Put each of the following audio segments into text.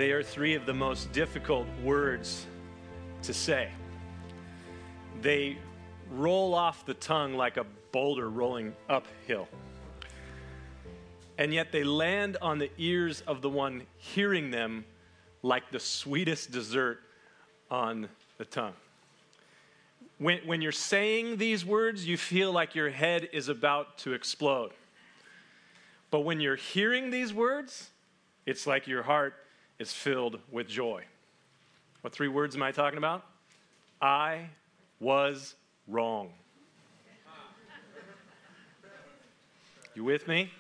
They are three of the most difficult words to say. They roll off the tongue like a boulder rolling uphill. And yet they land on the ears of the one hearing them like the sweetest dessert on the tongue. When you're saying these words, you feel like your head is about to explode. But when you're hearing these words, it's like your heart is filled with joy. What three words am I talking about? I was wrong. You with me?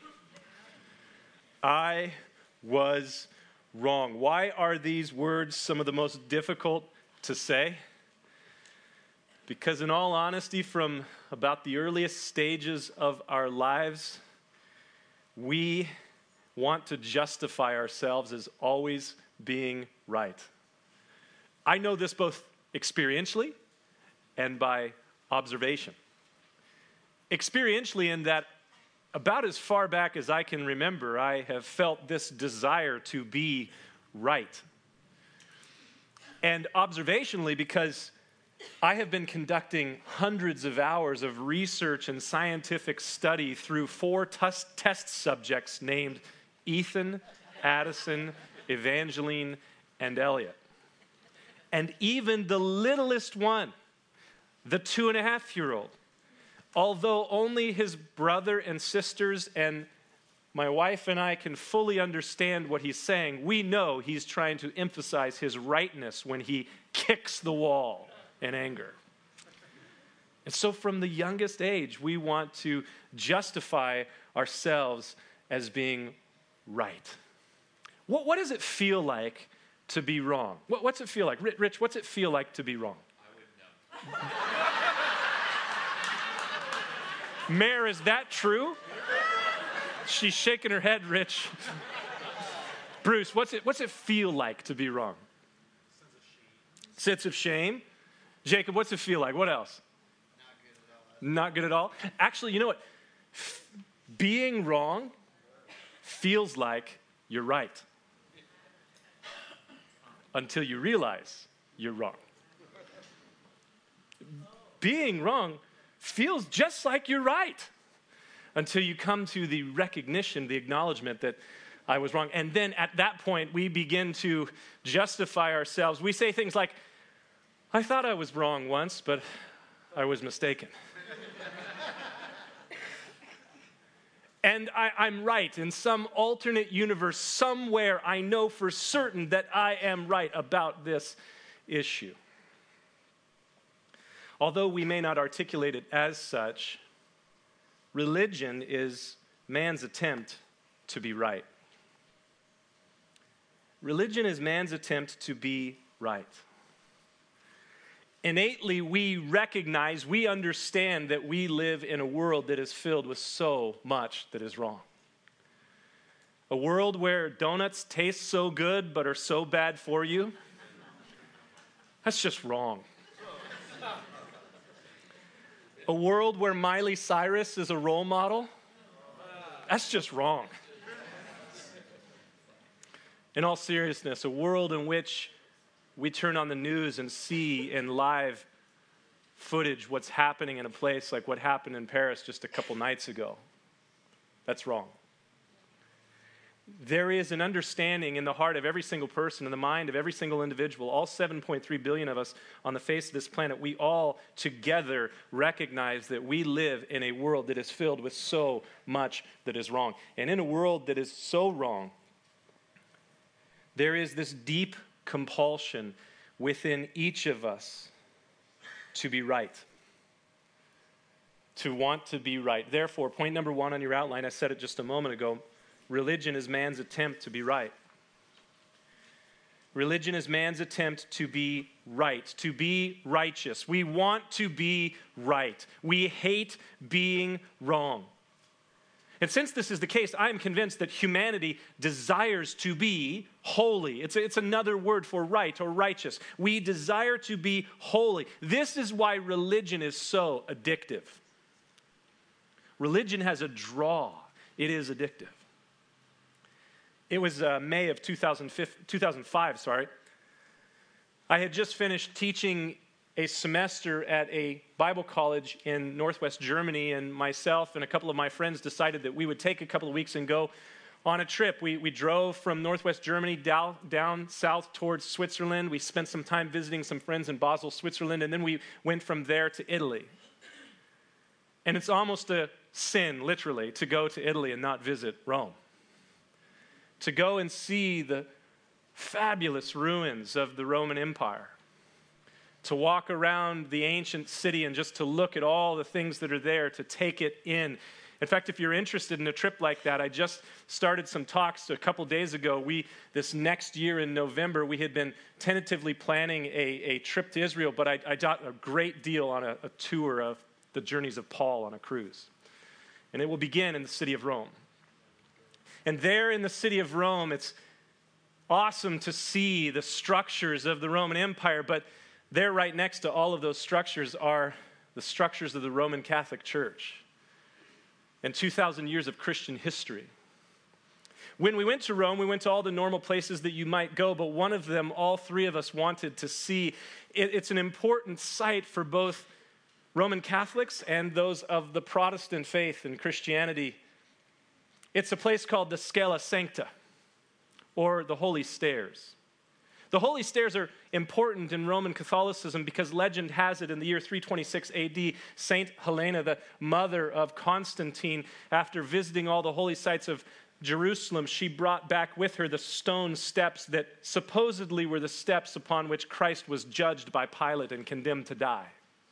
I was wrong. Why are these words some of the most difficult to say? Because in all honesty, from about the earliest stages of our lives, we want to justify ourselves as always being right. I know this both experientially and by observation. Experientially, in that about as far back as I can remember, I have felt this desire to be right. And observationally, because I have been conducting hundreds of hours of research and scientific study through 4 test subjects named Ethan, Addison, Evangeline, and Elliot. And even the littlest one, the 2.5-year-old, although only his brother and sisters and my wife and I can fully understand what he's saying, we know he's trying to emphasize his rightness when he kicks the wall in anger. And so from the youngest age, we want to justify ourselves as being right. What does it feel like to be wrong? What's it feel like? Rich, what's it feel like to be wrong? I wouldn't know. Mayor, is that true? She's shaking her head, Rich. Bruce, what's it feel like to be wrong? Sense of shame. Jacob, what's it feel like? What else? Not good at all. Actually, you know what? Being wrong feels like you're right until you realize you're wrong. Being wrong feels just like you're right until you come to the recognition, the acknowledgement that I was wrong. And then at that point, we begin to justify ourselves. We say things like, I thought I was wrong once, but I was mistaken. And I'm right. In some alternate universe, somewhere, I know for certain that I am right about this issue. Although we may not articulate it as such, religion is man's attempt to be right. Religion is man's attempt to be right. Innately, we recognize, we understand that we live in a world that is filled with so much that is wrong. A world where donuts taste so good but are so bad for you. That's just wrong. A world where Miley Cyrus is a role model. That's just wrong. In all seriousness, a world in which we turn on the news and see in live footage what's happening in a place like what happened in Paris just a couple nights ago. That's wrong. There is an understanding in the heart of every single person, in the mind of every single individual, all 7.3 billion of us on the face of this planet, we all together recognize that we live in a world that is filled with so much that is wrong. And in a world that is so wrong, there is this deep compulsion within each of us to be right, to want to be right. Therefore, point number 1 on your outline, I said it just a moment ago, religion is man's attempt to be right. Religion is man's attempt to be right, to be righteous. We want to be right. We hate being wrong. And since this is the case, I am convinced that humanity desires to be holy. It's another word for right or righteous. We desire to be holy. This is why religion is so addictive. Religion has a draw. It is addictive. It was May of 2005, sorry. I had just finished teaching a semester at a Bible college in Northwest Germany, and myself and a couple of my friends decided that we would take a couple of weeks and go on a trip. We drove from Northwest Germany down south towards Switzerland. We spent some time visiting some friends in Basel, Switzerland, and then we went from there to Italy. And it's almost a sin, literally, to go to Italy and not visit Rome. To go and see the fabulous ruins of the Roman Empire. To walk around the ancient city and just to look at all the things that are there, to take it in. In fact, if you're interested in a trip like that, I just started some talks a couple days ago. This next year in November, we had been tentatively planning a trip to Israel, but I got a great deal on a tour of the journeys of Paul on a cruise. And it will begin in the city of Rome. And there in the city of Rome, it's awesome to see the structures of the Roman Empire, but there right next to all of those structures are the structures of the Roman Catholic Church and 2,000 years of Christian history. When we went to Rome, we went to all the normal places that you might go, but one of them, all three of us wanted to see. It's an important site for both Roman Catholics and those of the Protestant faith and Christianity. It's a place called the Scala Sancta, or the Holy Stairs. The Holy Stairs are important in Roman Catholicism because legend has it in the year 326 AD, Saint Helena, the mother of Constantine, after visiting all the holy sites of Jerusalem, she brought back with her the stone steps that supposedly were the steps upon which Christ was judged by Pilate and condemned to die.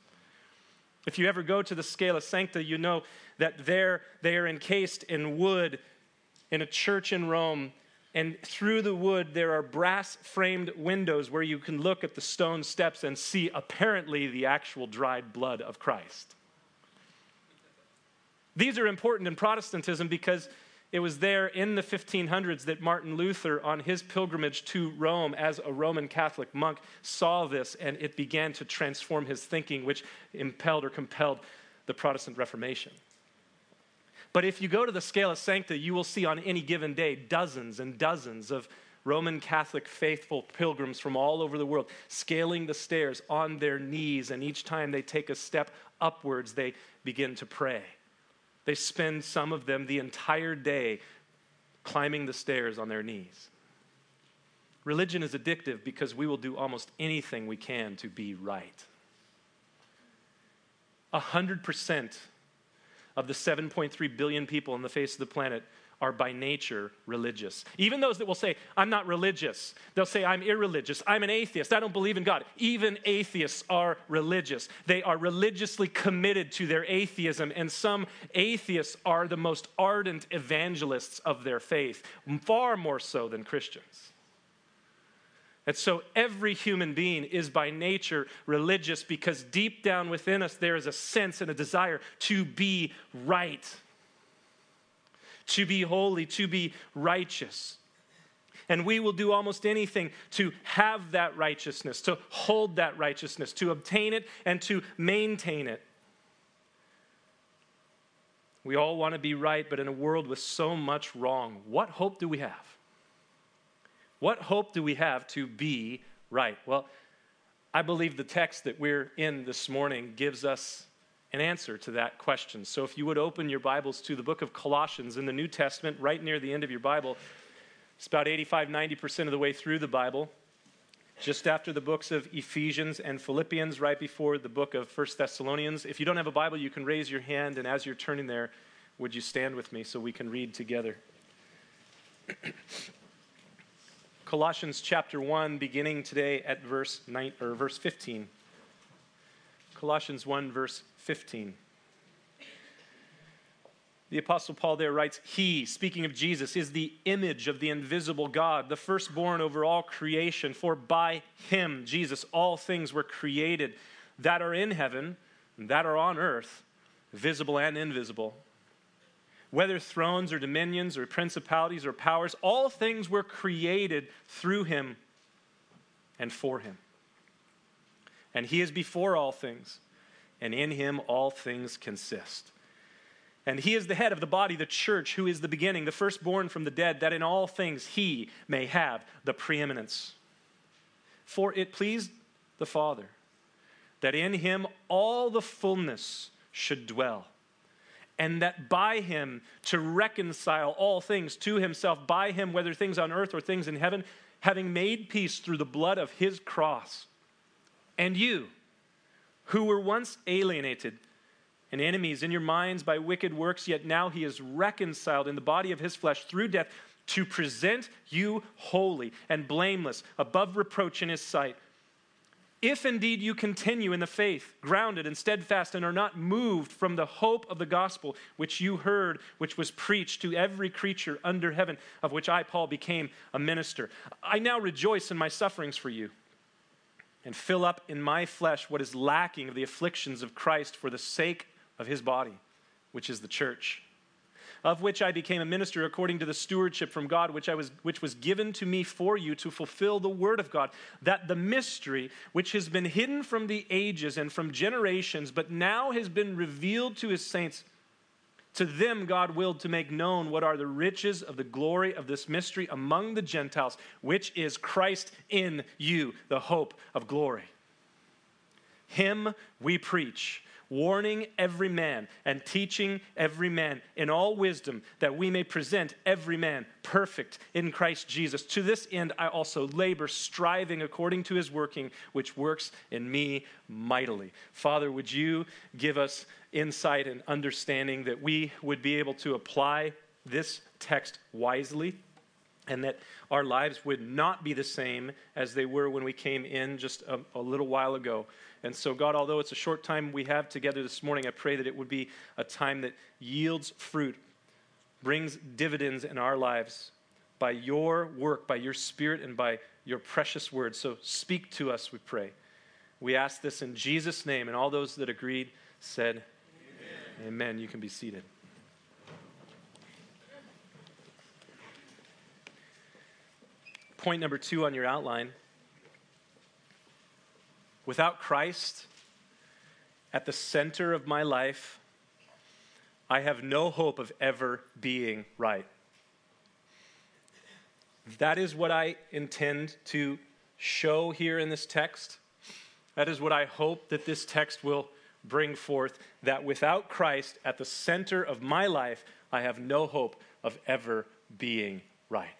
If you ever go to the Scala Sancta, you know that there they are encased in wood in a church in Rome. And through the wood, there are brass-framed windows where you can look at the stone steps and see apparently the actual dried blood of Christ. These are important in Protestantism because it was there in the 1500s that Martin Luther, on his pilgrimage to Rome as a Roman Catholic monk, saw this, and it began to transform his thinking, which impelled or compelled the Protestant Reformation. But if you go to the Scala Sancta, you will see on any given day dozens and dozens of Roman Catholic faithful pilgrims from all over the world scaling the stairs on their knees, and each time they take a step upwards, they begin to pray. They spend, some of them, the entire day climbing the stairs on their knees. Religion is addictive because we will do almost anything we can to be right. 100% of the 7.3 billion people on the face of the planet are by nature religious. Even those that will say, I'm not religious. They'll say, I'm irreligious. I'm an atheist. I don't believe in God. Even atheists are religious. They are religiously committed to their atheism, and some atheists are the most ardent evangelists of their faith, far more so than Christians. And so every human being is by nature religious because deep down within us there is a sense and a desire to be right, to be holy, to be righteous. And we will do almost anything to have that righteousness, to hold that righteousness, to obtain it and to maintain it. We all want to be right, but in a world with so much wrong, what hope do we have? What hope do we have to be right? Well, I believe the text that we're in this morning gives us an answer to that question. So if you would open your Bibles to the book of Colossians in the New Testament, right near the end of your Bible, it's about 85-90% of the way through the Bible, just after the books of Ephesians and Philippians, right before the book of 1 Thessalonians. If you don't have a Bible, you can raise your hand, and as you're turning there, would you stand with me so we can read together? Colossians chapter 1, beginning today at verse 15. Colossians 1, verse 15. The Apostle Paul there writes, He, speaking of Jesus, is the image of the invisible God, the firstborn over all creation. For by Him, Jesus, all things were created that are in heaven and that are on earth, visible and invisible. Whether thrones or dominions or principalities or powers, all things were created through Him and for Him. And He is before all things, and in Him all things consist. And he is the head of the body, the church, who is the beginning, the firstborn from the dead, that in all things he may have the preeminence. For it pleased the Father that in him all the fullness should dwell, and that by him to reconcile all things to himself, by him, whether things on earth or things in heaven, having made peace through the blood of his cross. And you, who were once alienated and enemies in your minds by wicked works, yet now he is reconciled in the body of his flesh through death to present you holy and blameless, above reproach in his sight. If indeed you continue in the faith, grounded and steadfast, and are not moved from the hope of the gospel which you heard, which was preached to every creature under heaven, of which I, Paul, became a minister. I now rejoice in my sufferings for you, and fill up in my flesh what is lacking of the afflictions of Christ for the sake of his body, which is the church, of which I became a minister according to the stewardship from God, which was given to me for you to fulfill the word of God, that the mystery which has been hidden from the ages and from generations, but now has been revealed to his saints. To them God willed to make known what are the riches of the glory of this mystery among the Gentiles, which is Christ in you, the hope of glory. Him we preach, warning every man and teaching every man in all wisdom, that we may present every man perfect in Christ Jesus. To this end I also labor, striving according to his working, which works in me mightily. Father, would you give us insight and understanding that we would be able to apply this text wisely, and that our lives would not be the same as they were when we came in just a little while ago. And so, God, although it's a short time we have together this morning, I pray that it would be a time that yields fruit, brings dividends in our lives by your work, by your Spirit, and by your precious word. So speak to us, we pray. We ask this in Jesus' name, and all those that agreed said, Amen. Amen. You can be seated. Point number 2 on your outline. Without Christ at the center of my life, I have no hope of ever being right. That is what I intend to show here in this text. That is what I hope that this text will bring forth, that without Christ at the center of my life, I have no hope of ever being right.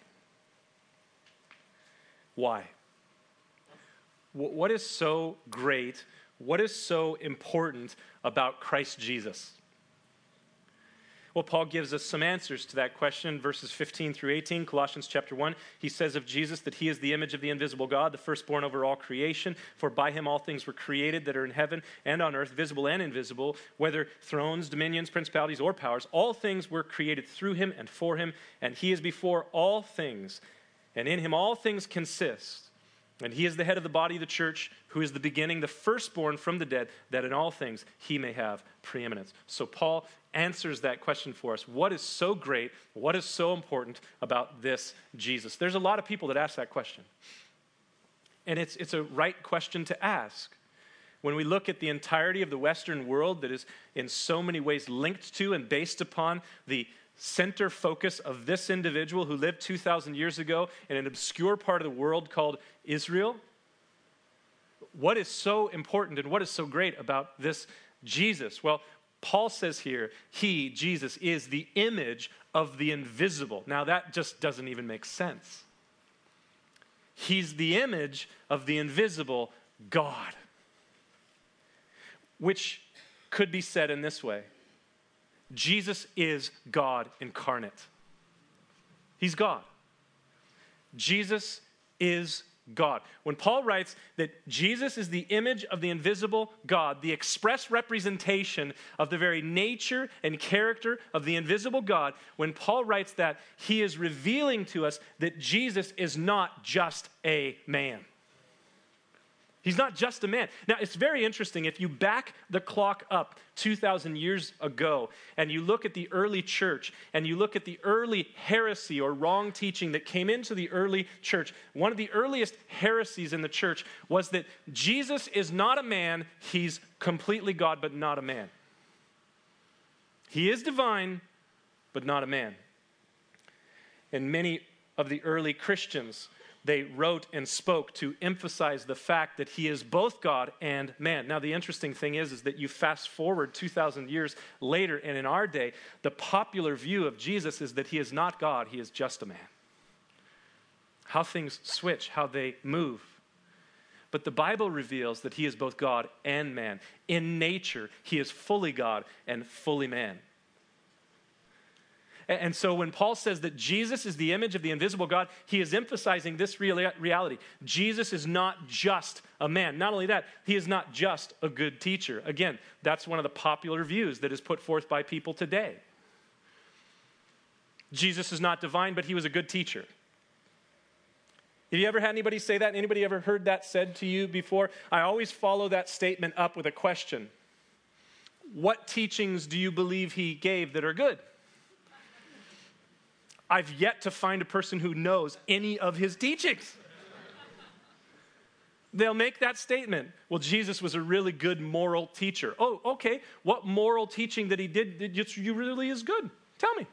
Why? What is so great, what is so important about Christ Jesus? Well, Paul gives us some answers to that question, verses 15 through 18, Colossians chapter 1. He says of Jesus that he is the image of the invisible God, the firstborn over all creation. For by him all things were created that are in heaven and on earth, visible and invisible, whether thrones, dominions, principalities, or powers. All things were created through him and for him, and he is before all things, and in him all things consist. And he is the head of the body of the church, who is the beginning, the firstborn from the dead, that in all things he may have preeminence. So Paul answers that question for us. What is so great, what is so important about this Jesus? There's a lot of people that ask that question. And it's a right question to ask. When we look at the entirety of the Western world that is in so many ways linked to and based upon the center focus of this individual who lived 2,000 years ago in an obscure part of the world called Israel, what is so important and what is so great about this Jesus? Well, Paul says here, he, Jesus, is the image of the invisible. Now that just doesn't even make sense. He's the image of the invisible God, which could be said in this way. Jesus is God incarnate. He's God. Jesus is God. When Paul writes that Jesus is the image of the invisible God, the express representation of the very nature and character of the invisible God, when Paul writes that, he is revealing to us that Jesus is not just a man. He's not just a man. Now, it's very interesting. If you back the clock up 2,000 years ago and you look at the early church and you look at the early heresy or wrong teaching that came into the early church, one of the earliest heresies in the church was that Jesus is not a man, he's completely God, but not a man. He is divine, but not a man. And many of the early Christians, they wrote and spoke to emphasize the fact that he is both God and man. Now, the interesting thing is that you fast forward 2,000 years later, and in our day, the popular view of Jesus is that he is not God, he is just a man. How things switch, how they move. But the Bible reveals that he is both God and man. In nature, he is fully God and fully man. And so when Paul says that Jesus is the image of the invisible God, he is emphasizing this reality. Jesus is not just a man. Not only that, he is not just a good teacher. Again, that's one of the popular views that is put forth by people today. Jesus is not divine, but he was a good teacher. Have you ever had anybody say that? Anybody ever heard that said to you before? I always follow that statement up with a question. What teachings do you believe he gave that are good? I've yet to find a person who knows any of his teachings. They'll make that statement. Well, Jesus was a really good moral teacher. Oh, okay. What moral teaching that he did you really is good? Tell me.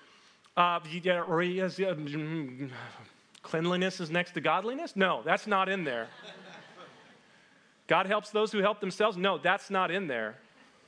Cleanliness is next to godliness? No, that's not in there. God helps those who help themselves? No, that's not in there.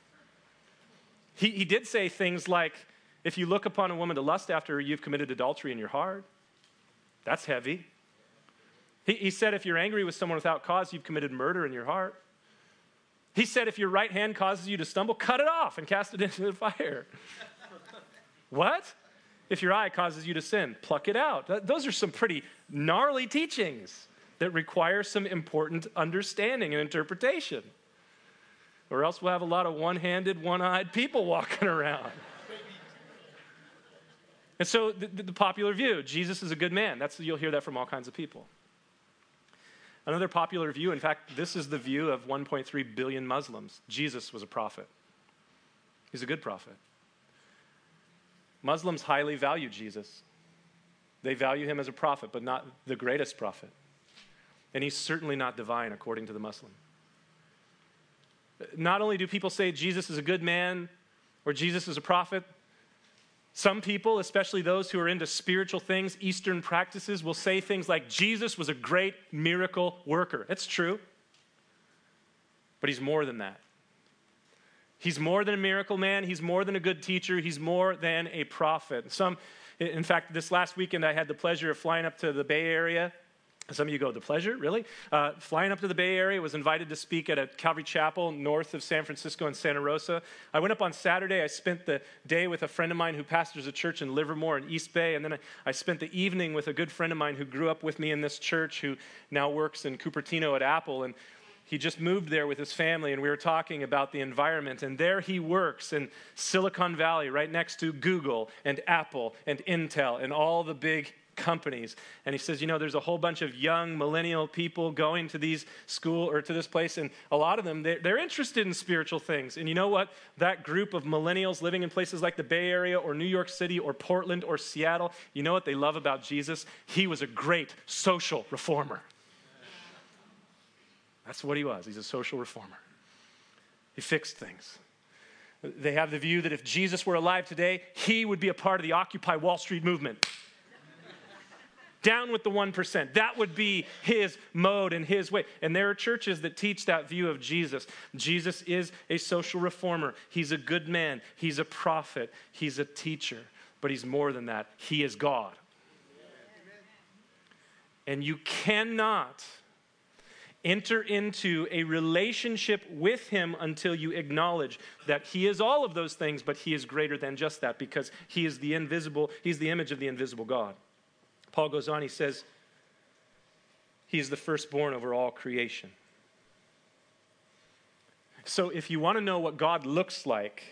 He did say things like, if you look upon a woman to lust after her, you've committed adultery in your heart. That's heavy. He said if you're angry with someone without cause, you've committed murder in your heart. He said if your right hand causes you to stumble, cut it off and cast it into the fire. What? If your eye causes you to sin, pluck it out. Those are some pretty gnarly teachings that require some important understanding and interpretation. Or else we'll have a lot of one-handed, one-eyed people walking around. And so the popular view, Jesus is a good man. You'll hear that from all kinds of people. Another popular view, in fact, this is the view of 1.3 billion Muslims. Jesus was a prophet. He's a good prophet. Muslims highly value Jesus. They value him as a prophet, but not the greatest prophet. And he's certainly not divine, according to the Muslim. Not only do people say Jesus is a good man or Jesus is a prophet, some people, especially those who are into spiritual things, Eastern practices, will say things like, Jesus was a great miracle worker. It's true. But he's more than that. He's more than a miracle man. He's more than a good teacher. He's more than a prophet. In fact, this last weekend, I had the pleasure of flying up to the Bay Area. Some of you go, the pleasure? Really? Flying up to the Bay Area, was invited to speak at a Calvary Chapel north of San Francisco in Santa Rosa. I went up on Saturday. I spent the day with a friend of mine who pastors a church in Livermore in East Bay. And then I spent the evening with a good friend of mine who grew up with me in this church, who now works in Cupertino at Apple. And he just moved there with his family, and we were talking about the environment. And there he works in Silicon Valley, right next to Google and Apple and Intel and all the big companies. And he says, there's a whole bunch of young millennial people going to these school or to this place, and a lot of them, they're interested in spiritual things. And you know what? That group of millennials living in places like the Bay Area or New York City or Portland or Seattle, you know what they love about Jesus? He was a great social reformer. That's what he was. He's a social reformer. He fixed things. They have the view that if Jesus were alive today, he would be a part of the Occupy Wall Street movement. Down with the 1%. That would be his mode and his way. And there are churches that teach that view of Jesus. Jesus is a social reformer. He's a good man. He's a prophet. He's a teacher. But he's more than that. He is God. And you cannot enter into a relationship with him until you acknowledge that he is all of those things, but he is greater than just that, because he is the invisible, he's the image of the invisible God. Paul goes on, he says, he is the firstborn over all creation. So if you want to know what God looks like,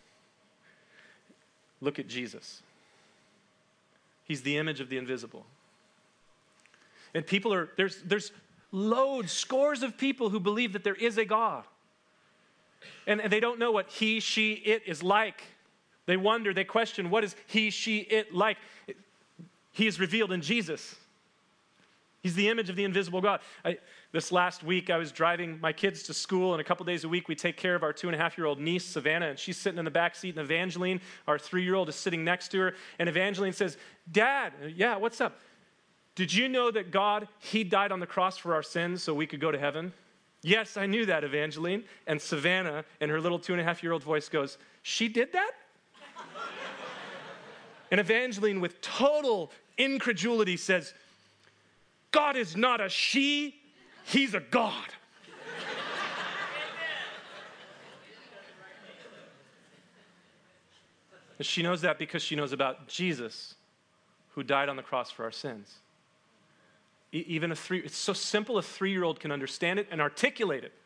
look at Jesus. He's the image of the invisible. And people there's loads, scores of people who believe that there is a God. And they don't know what he, she, it is like. They wonder, they question, what is he, she, it like? He is revealed in Jesus. He's the image of the invisible God. This last week, I was driving my kids to school, and a couple days a week, we take care of our 2.5-year-old niece, Savannah, and she's sitting in the back seat, and Evangeline, our 3-year-old, is sitting next to her, and Evangeline says, Dad, yeah, what's up? Did you know that God, he died on the cross for our sins so we could go to heaven? Yes, I knew that, Evangeline. And Savannah, in her little 2.5-year-old voice, goes, she did that? And Evangeline, with total incredulity, says, God is not a she, he's a God. And she knows that because she knows about Jesus, who died on the cross for our sins. Even it's so simple, a 3-year-old can understand it and articulate it.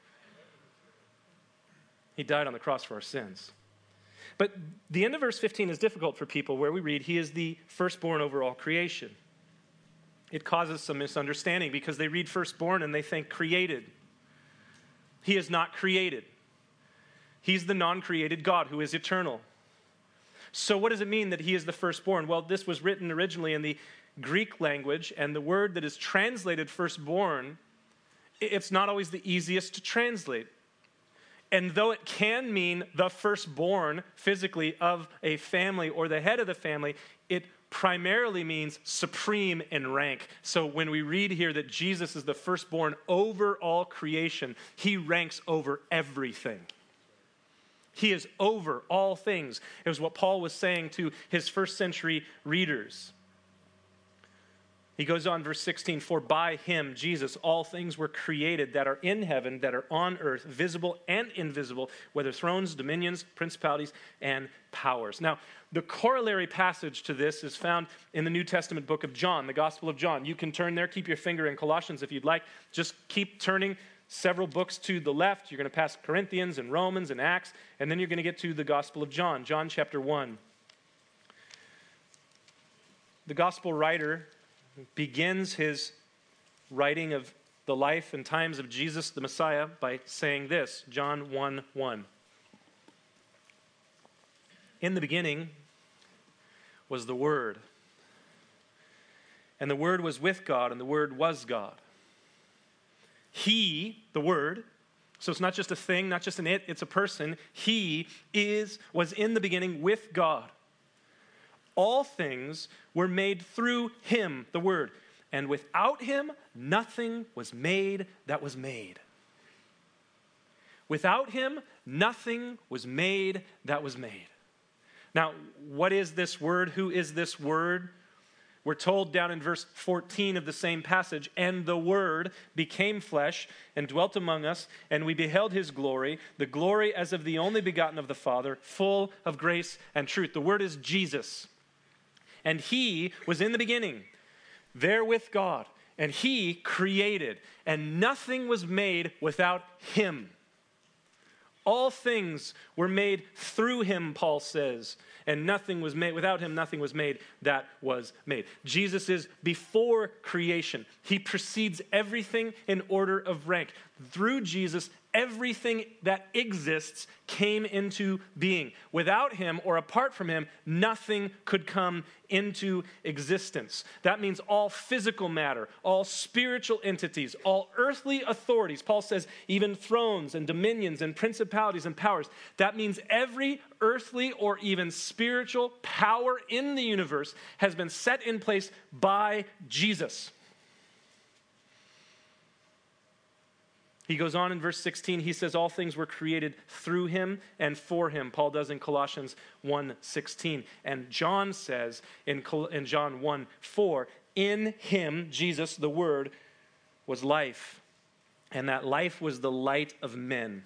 He died on the cross for our sins. But the end of verse 15 is difficult for people, where we read, he is the firstborn over all creation. It causes some misunderstanding because they read firstborn and they think created. He is not created. He's the non-created God who is eternal. So what does it mean that he is the firstborn? Well, this was written originally in the Greek language, and the word that is translated firstborn, it's not always the easiest to translate. And though it can mean the firstborn physically of a family or the head of the family, it primarily means supreme in rank. So when we read here that Jesus is the firstborn over all creation, he ranks over everything. He is over all things. It was what Paul was saying to his first century readers. He goes on, verse 16, for by him, Jesus, all things were created that are in heaven, that are on earth, visible and invisible, whether thrones, dominions, principalities, and powers. Now, the corollary passage to this is found in the New Testament book of John, the Gospel of John. You can turn there, keep your finger in Colossians if you'd like. Just keep turning several books to the left. You're going to pass Corinthians and Romans and Acts, and then you're going to get to the Gospel of John, John chapter 1. The Gospel writer begins his writing of the life and times of Jesus the Messiah by saying this, John 1:1. In the beginning was the Word, and the Word was with God, and the Word was God. He, the Word, so it's not just a thing, not just an it, it's a person. He was in the beginning with God. All things were made through him, the Word. And without him, nothing was made that was made. Without him, nothing was made that was made. Now, what is this Word? Who is this Word? We're told down in verse 14 of the same passage, and the Word became flesh and dwelt among us, and we beheld his glory, the glory as of the only begotten of the Father, full of grace and truth. The Word is Jesus. And he was in the beginning, there with God, and he created, and nothing was made without him. All things were made through him, Paul says, and nothing was made, without him nothing was made that was made. Jesus is before creation. He precedes everything in order of rank. Through Jesus, everything that exists came into being. Without him or apart from him, nothing could come into existence. That means all physical matter, all spiritual entities, all earthly authorities. Paul says even thrones and dominions and principalities and powers. That means every earthly or even spiritual power in the universe has been set in place by Jesus. He goes on in verse 16, he says all things were created through him and for him. Paul does in Colossians 1:16. And John says in John 1:4, in him, Jesus, the Word, was life, and that life was the light of men.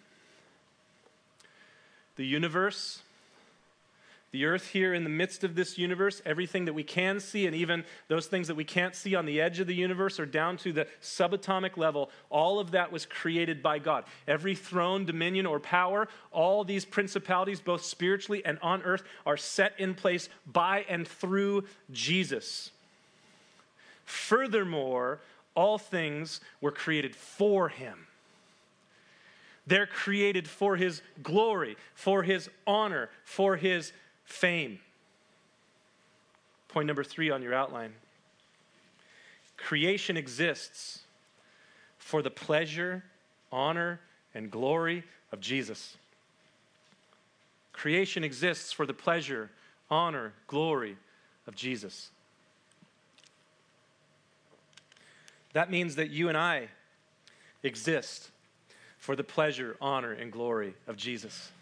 The universe, the earth here in the midst of this universe, everything that we can see and even those things that we can't see on the edge of the universe or down to the subatomic level, all of that was created by God. Every throne, dominion, or power, all these principalities, both spiritually and on earth, are set in place by and through Jesus. Furthermore, all things were created for him. They're created for his glory, for his honor, for his fame. Point number 3 on your outline. Creation exists for the pleasure, honor, and glory of Jesus. Creation exists for the pleasure, honor, glory of Jesus. That means that you and I exist for the pleasure, honor, and glory of Jesus.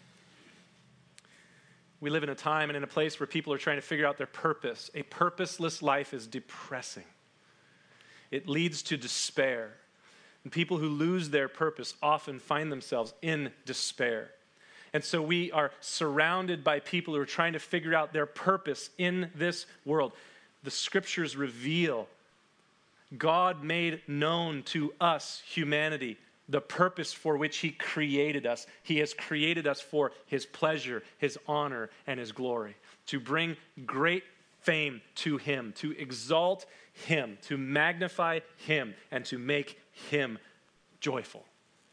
We live in a time and in a place where people are trying to figure out their purpose. A purposeless life is depressing. It leads to despair. And people who lose their purpose often find themselves in despair. And so we are surrounded by people who are trying to figure out their purpose in this world. The scriptures reveal God made known to us, humanity, the purpose for which he created us. He has created us for his pleasure, his honor, and his glory, to bring great fame to him, to exalt him, to magnify him, and to make him joyful.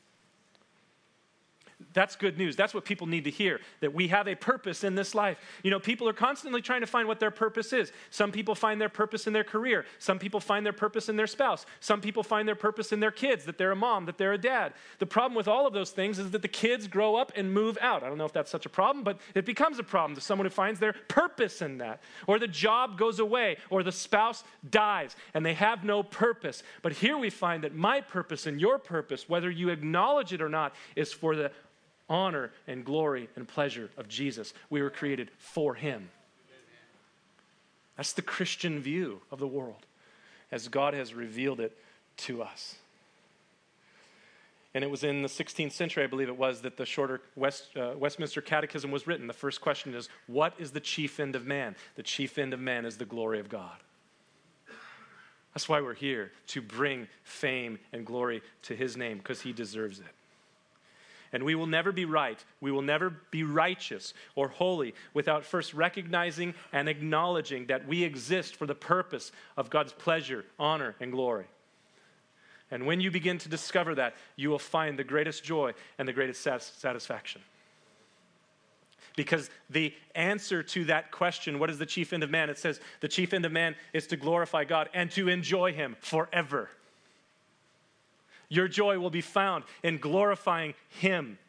That's good news. That's what people need to hear, that we have a purpose in this life. You know, people are constantly trying to find what their purpose is. Some people find their purpose in their career. Some people find their purpose in their spouse. Some people find their purpose in their kids, that they're a mom, that they're a dad. The problem with all of those things is that the kids grow up and move out. I don't know if that's such a problem, but it becomes a problem to someone who finds their purpose in that. Or the job goes away, or the spouse dies, and they have no purpose. But here we find that my purpose and your purpose, whether you acknowledge it or not, is for the honor and glory and pleasure of Jesus. We were created for him. That's the Christian view of the world as God has revealed it to us. And it was in the 16th century, I believe it was, that the shorter Westminster Catechism was written. The first question is, what is the chief end of man? The chief end of man is the glory of God. That's why we're here, to bring fame and glory to his name, because he deserves it. And we will never be right, we will never be righteous or holy without first recognizing and acknowledging that we exist for the purpose of God's pleasure, honor, and glory. And when you begin to discover that, you will find the greatest joy and the greatest satisfaction. Because the answer to that question, what is the chief end of man? It says the chief end of man is to glorify God and to enjoy him forever. Your joy will be found in glorifying him.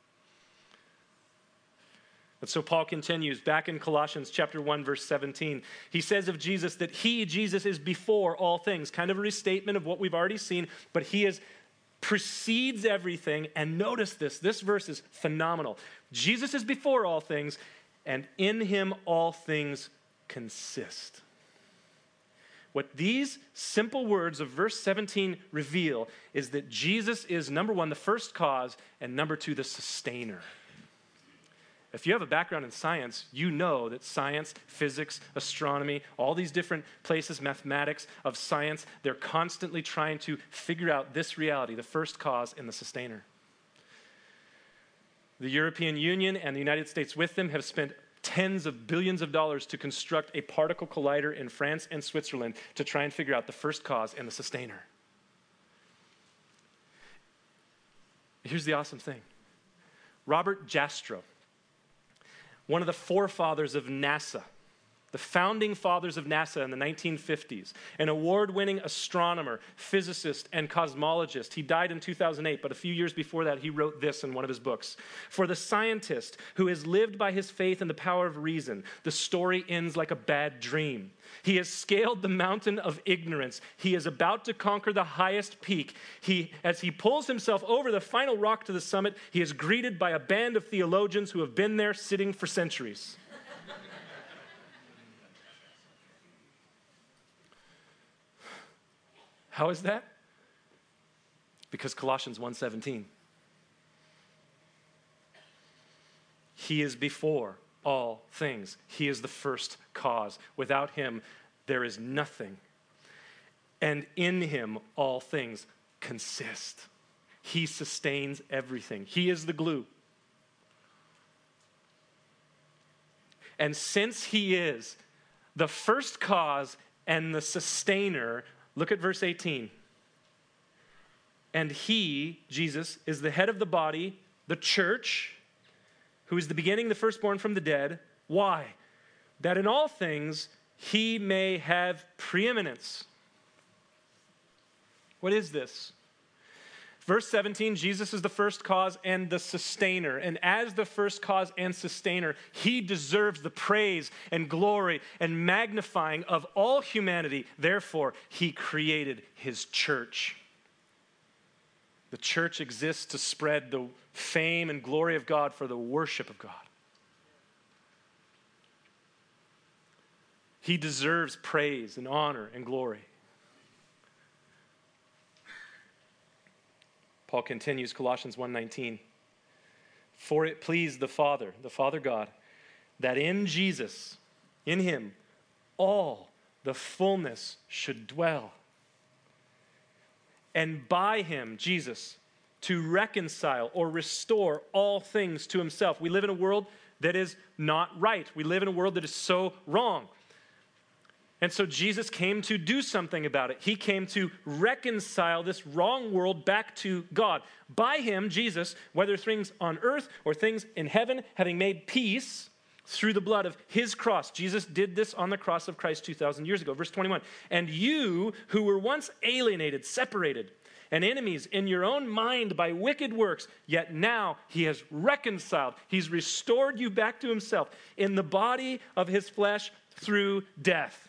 And so Paul continues back in Colossians chapter 1, verse 17. He says of Jesus that he, Jesus, is before all things. Kind of a restatement of what we've already seen, but he precedes everything. And notice this verse is phenomenal. Jesus is before all things, and in him all things consist. What these simple words of verse 17 reveal is that Jesus is, number one, the first cause, and number two, the sustainer. If you have a background in science, you know that science, physics, astronomy, all these different places, mathematics of science, they're constantly trying to figure out this reality, the first cause and the sustainer. The European Union and the United States with them have spent tens of billions of dollars to construct a particle collider in France and Switzerland to try and figure out the first cause and the sustainer. Here's the awesome thing. Robert Jastrow, one of the forefathers of NASA, the founding fathers of NASA in the 1950s, an award-winning astronomer, physicist, and cosmologist. He died in 2008, but a few years before that, he wrote this in one of his books. For the scientist who has lived by his faith in the power of reason, the story ends like a bad dream. He has scaled the mountain of ignorance. He is about to conquer the highest peak. As he pulls himself over the final rock to the summit, he is greeted by a band of theologians who have been there sitting for centuries. How is that? Because Colossians 1:17. He is before all things. He is the first cause. Without him, there is nothing. And in him, all things consist. He sustains everything. He is the glue. And since he is the first cause and the sustainer, look at verse 18. And he, Jesus, is the head of the body, the church, who is the beginning, the firstborn from the dead. Why? That in all things he may have preeminence. What is this? Verse 17, Jesus is the first cause and the sustainer. And as the first cause and sustainer, he deserves the praise and glory and magnifying of all humanity. Therefore, he created his church. The church exists to spread the fame and glory of God for the worship of God. He deserves praise and honor and glory. Paul continues, Colossians 1:19. For it pleased the Father God, that in Jesus, in him, all the fullness should dwell. And by him, Jesus, to reconcile or restore all things to himself. We live in a world that is not right. We live in a world that is so wrong. And so Jesus came to do something about it. He came to reconcile this wrong world back to God. By him, Jesus, whether things on earth or things in heaven, having made peace through the blood of his cross. Jesus did this on the cross of Christ 2,000 years ago. Verse 21, and you who were once alienated, separated, and enemies in your own mind by wicked works, yet now he has reconciled. He's restored you back to himself in the body of his flesh through death.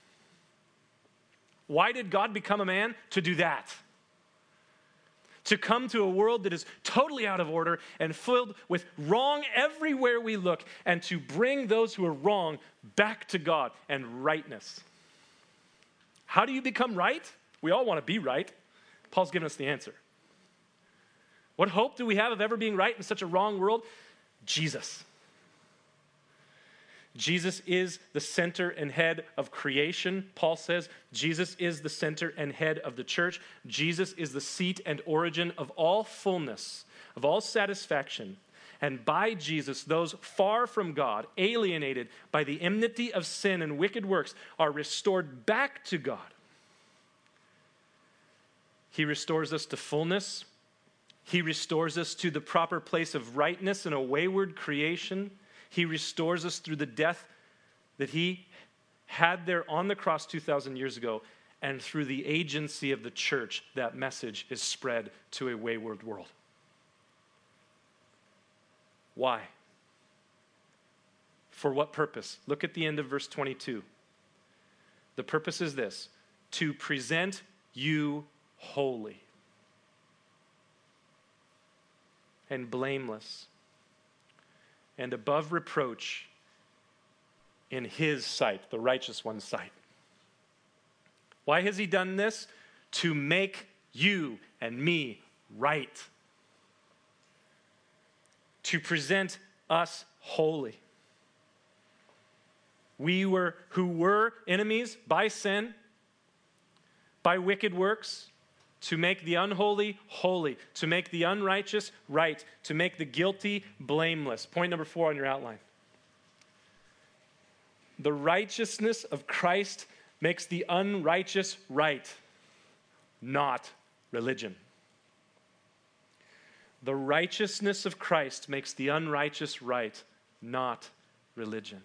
Why did God become a man? To do that. To come to a world that is totally out of order and filled with wrong everywhere we look, and to bring those who are wrong back to God and rightness. How do you become right? We all want to be right. Paul's given us the answer. What hope do we have of ever being right in such a wrong world? Jesus. Jesus is the center and head of creation. Paul says Jesus is the center and head of the church. Jesus is the seat and origin of all fullness, of all satisfaction. And by Jesus, those far from God, alienated by the enmity of sin and wicked works, are restored back to God. He restores us to fullness. He restores us to the proper place of rightness in a wayward creation. He restores us through the death that he had there on the cross 2,000 years ago. And through the agency of the church, that message is spread to a wayward world. Why? For what purpose? Look at the end of verse 22. The purpose is this: to present you holy and blameless and above reproach in his sight, the righteous one's sight. Why has he done this? To make you and me right. To present us holy. We who were enemies by sin, by wicked works, to make the unholy holy, to make the unrighteous right, to make the guilty blameless. Point number 4 on your outline. The righteousness of Christ makes the unrighteous right, not religion. The righteousness of Christ makes the unrighteous right, not religion.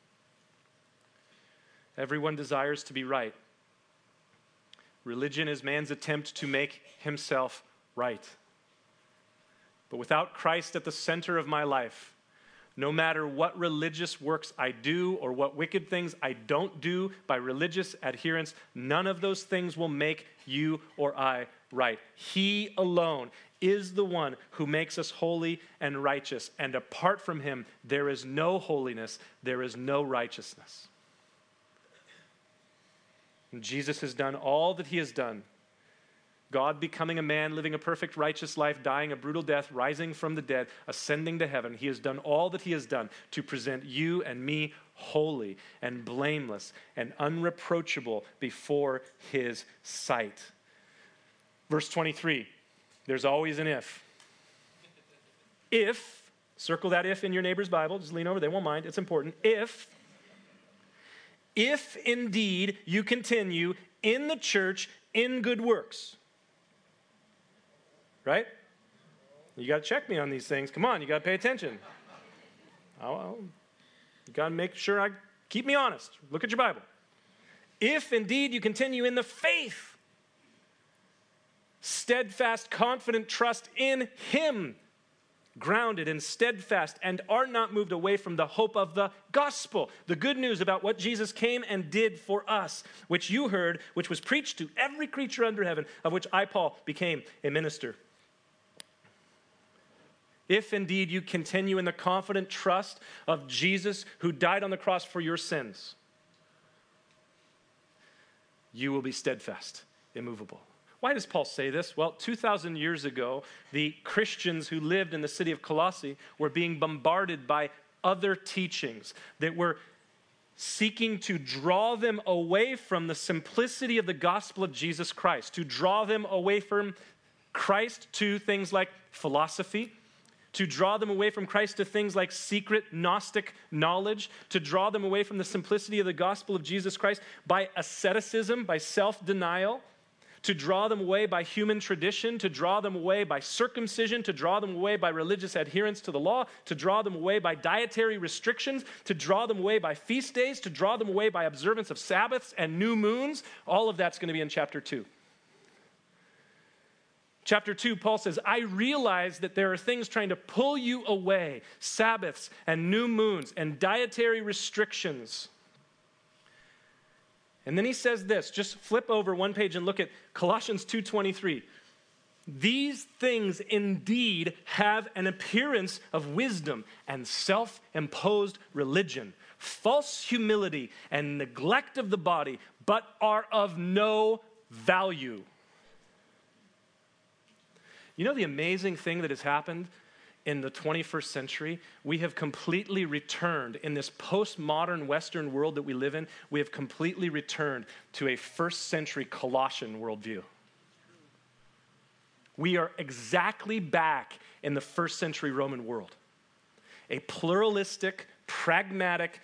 Everyone desires to be right. Religion is man's attempt to make himself right. But without Christ at the center of my life, no matter what religious works I do or what wicked things I don't do by religious adherence, none of those things will make you or I right. He alone is the one who makes us holy and righteous. And apart from him, there is no holiness, there is no righteousness. And Jesus has done all that he has done. God becoming a man, living a perfect righteous life, dying a brutal death, rising from the dead, ascending to heaven. He has done all that he has done to present you and me holy and blameless and unreproachable before his sight. Verse 23, there's always an if. If, circle that if in your neighbor's Bible, just lean over, they won't mind, it's important. If indeed you continue in the church in good works. Right? You got to check me on these things. Come on, you got to pay attention. You got to make sure keep me honest. Look at your Bible. If indeed you continue in the faith steadfast, confident trust in him, grounded and steadfast, and are not moved away from the hope of the gospel, the good news about what Jesus came and did for us, which you heard, which was preached to every creature under heaven, of which I, Paul, became a minister. If indeed you continue in the confident trust of Jesus who died on the cross for your sins, you will be steadfast, immovable. Why does Paul say this? Well, 2,000 years ago, the Christians who lived in the city of Colossae were being bombarded by other teachings that were seeking to draw them away from the simplicity of the gospel of Jesus Christ, to draw them away from Christ to things like philosophy, to draw them away from Christ to things like secret Gnostic knowledge, to draw them away from the simplicity of the gospel of Jesus Christ by asceticism, by self-denial, to draw them away by human tradition, to draw them away by circumcision, to draw them away by religious adherence to the law, to draw them away by dietary restrictions, to draw them away by feast days, to draw them away by observance of Sabbaths and new moons. All of that's going to be in chapter 2. Chapter 2, Paul says, I realize that there are things trying to pull you away, Sabbaths and new moons and dietary restrictions. And then he says this, just flip over one page and look at Colossians 2:23. These things indeed have an appearance of wisdom and self-imposed religion, false humility and neglect of the body, but are of no value. You know the amazing thing that has happened in the 21st century? We have completely returned, in this postmodern Western world that we live in, we have completely returned to a first century Colossian worldview. We are exactly back in the first century Roman world. A pluralistic, pragmatic,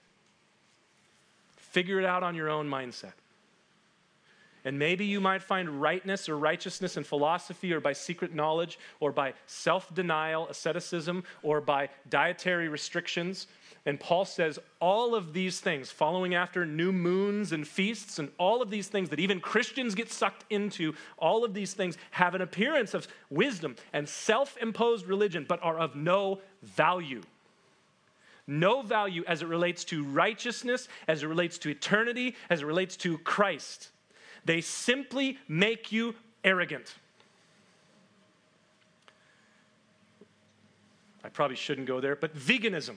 figure it out on your own mindset. And maybe you might find rightness or righteousness in philosophy or by secret knowledge or by self-denial, asceticism, or by dietary restrictions. And Paul says all of these things, following after new moons and feasts and all of these things that even Christians get sucked into, all of these things have an appearance of wisdom and self-imposed religion, but are of no value. No value as it relates to righteousness, as it relates to eternity, as it relates to Christ. They simply make you arrogant. I probably shouldn't go there, but veganism.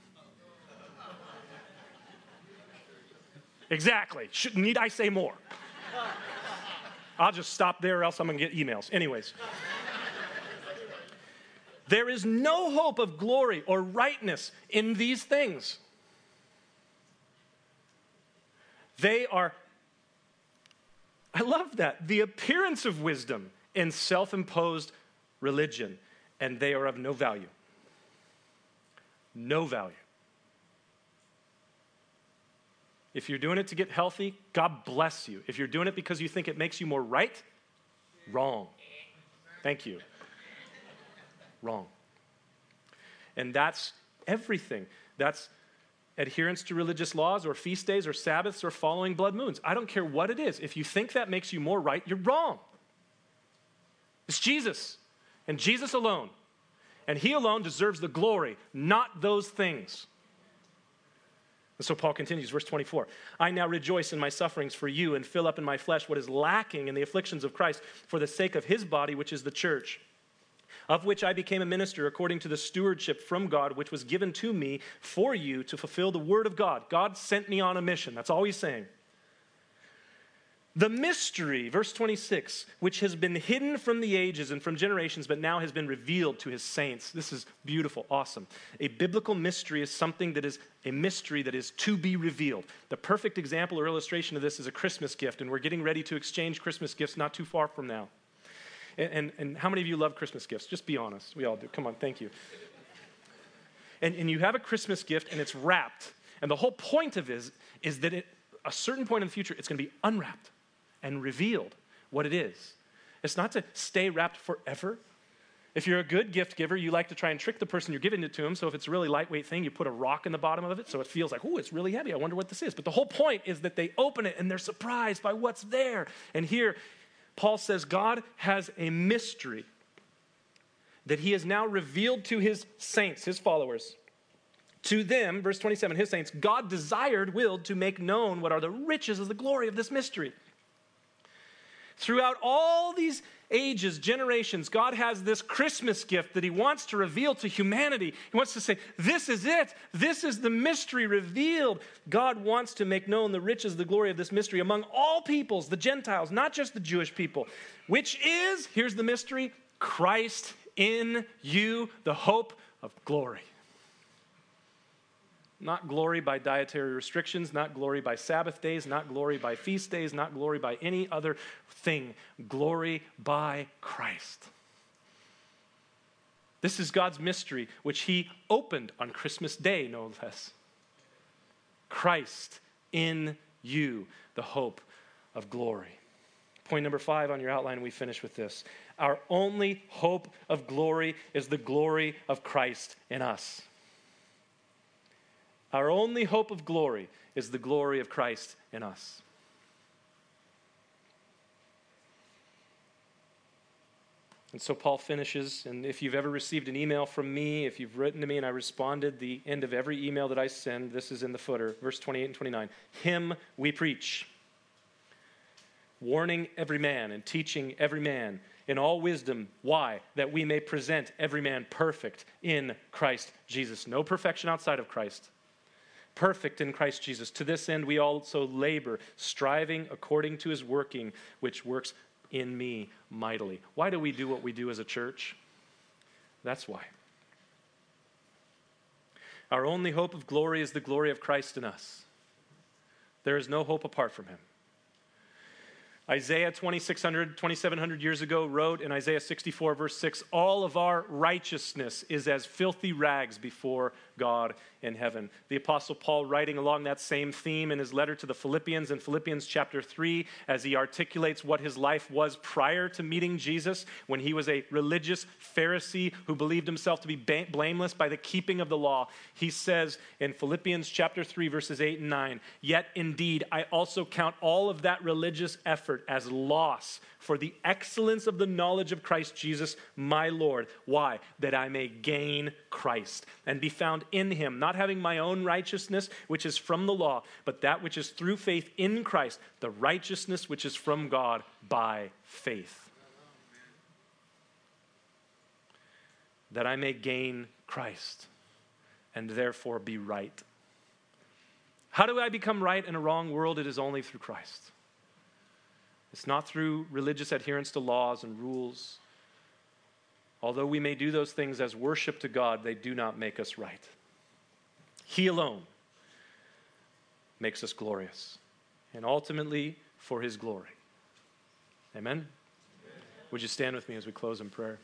Exactly. Need I say more? I'll just stop there or else I'm going to get emails. Anyways. There is no hope of glory or rightness in these things. They are, I love that, the appearance of wisdom in self-imposed religion, and they are of no value. No value. If you're doing it to get healthy, God bless you. If you're doing it because you think it makes you more right, wrong. Thank you. Wrong. And that's everything. That's adherence to religious laws or feast days or Sabbaths or following blood moons. I don't care what it is. If you think that makes you more right, you're wrong. It's Jesus and Jesus alone. And he alone deserves the glory, not those things. And so Paul continues, verse 24. I now rejoice in my sufferings for you and fill up in my flesh what is lacking in the afflictions of Christ for the sake of his body, which is the church, of which I became a minister according to the stewardship from God, which was given to me for you to fulfill the word of God. God sent me on a mission. That's all he's saying. The mystery, verse 26, which has been hidden from the ages and from generations, but now has been revealed to his saints. This is beautiful, awesome. A biblical mystery is something that is a mystery that is to be revealed. The perfect example or illustration of this is a Christmas gift, and we're getting ready to exchange Christmas gifts not too far from now. And how many of you love Christmas gifts? Just be honest. We all do. Come on, thank you. And you have a Christmas gift, and it's wrapped. And the whole point of it is that at a certain point in the future, it's going to be unwrapped and revealed what it is. It's not to stay wrapped forever. If you're a good gift giver, you like to try and trick the person you're giving it to them. So if it's a really lightweight thing, you put a rock in the bottom of it so it feels like, oh, it's really heavy. I wonder what this is. But the whole point is that they open it and they're surprised by what's there. And here, Paul says God has a mystery that he has now revealed to his saints, his followers. To them, verse 27, his saints, God willed to make known what are the riches of the glory of this mystery. Throughout all these ages, generations, God has this Christmas gift that he wants to reveal to humanity. He wants to say, this is it. This is the mystery revealed. God wants to make known the riches, the glory of this mystery among all peoples, the Gentiles, not just the Jewish people, which is, here's the mystery, Christ in you, the hope of glory. Not glory by dietary restrictions, not glory by Sabbath days, not glory by feast days, not glory by any other thing. Glory by Christ. This is God's mystery, which he opened on Christmas Day, no less. Christ in you, the hope of glory. Point number 5 on your outline, we finish with this. Our only hope of glory is the glory of Christ in us. Our only hope of glory is the glory of Christ in us. And so Paul finishes, and if you've ever received an email from me, if you've written to me and I responded, the end of every email that I send, this is in the footer, verse 28 and 29. Him we preach, warning every man and teaching every man in all wisdom. Why? That we may present every man perfect in Christ Jesus. No perfection outside of Christ. Perfect in Christ Jesus. To this end we also labor, striving according to his working, which works in me mightily. Why do we do what we do as a church? That's why. Our only hope of glory is the glory of Christ in us. There is no hope apart from him. Isaiah 2,700 years ago wrote in Isaiah 64 verse 6, all of our righteousness is as filthy rags before God in heaven. The Apostle Paul, writing along that same theme in his letter to the Philippians in Philippians chapter 3, as he articulates what his life was prior to meeting Jesus, when he was a religious Pharisee who believed himself to be blameless by the keeping of the law, he says in Philippians chapter 3 verses 8 and 9, yet indeed I also count all of that religious effort as loss for the excellence of the knowledge of Christ Jesus, my Lord. Why? That I may gain Christ and be found in him, not having my own righteousness, which is from the law, but that which is through faith in Christ, the righteousness which is from God by faith. That I may gain Christ and therefore be right. How do I become right in a wrong world? It is only through Christ. It's not through religious adherence to laws and rules. Although we may do those things as worship to God, they do not make us right. He alone makes us glorious, and ultimately for his glory. Amen? Would you stand with me as we close in prayer?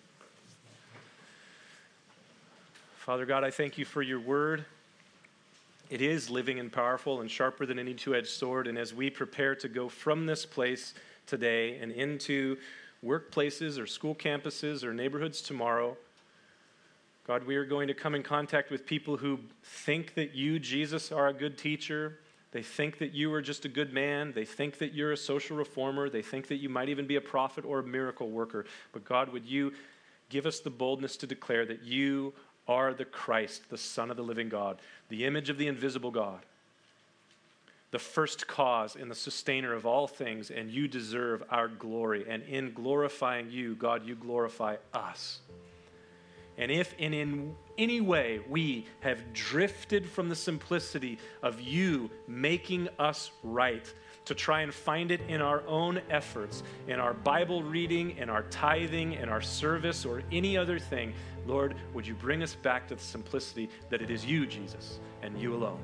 Father God, I thank you for your word. It is living and powerful and sharper than any two-edged sword, and as we prepare to go from this place today and into workplaces or school campuses or neighborhoods tomorrow, God, we are going to come in contact with people who think that you, Jesus, are a good teacher. They think that you are just a good man. They think that you're a social reformer. They think that you might even be a prophet or a miracle worker. But God, would you give us the boldness to declare that you are the Christ, the Son of the living God, the image of the invisible God, the first cause and the sustainer of all things, and you deserve our glory. And in glorifying you, God, you glorify us. And if in any way we have drifted from the simplicity of you making us right, to try and find it in our own efforts, in our Bible reading, in our tithing, in our service, or any other thing, Lord, would you bring us back to the simplicity that it is you, Jesus, and you alone.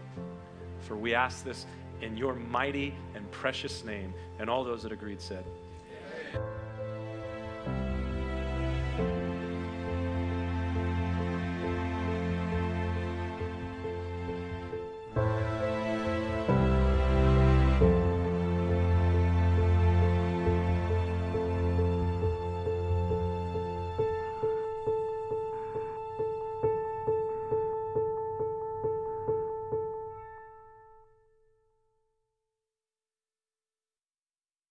For we ask this in your mighty and precious name. And all those that agreed said,